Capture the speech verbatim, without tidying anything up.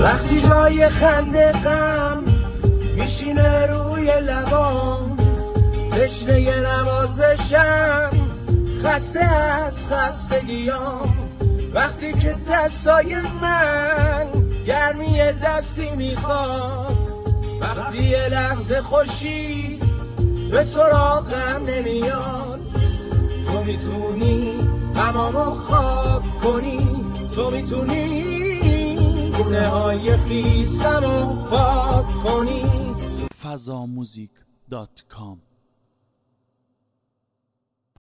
وقتی جای خنده غم میشینه روی لبام، تشنه نوازشم، خسته از خستگیام. وقتی که دستای من گرمی دستی میخواد، وقتی یه لحظه خوشی به سراغم نمیاد، تو میتونی غمامو خاک کنی، تو میتونی گونه های خیسمو پاک کنی. فضاموزیک دات کام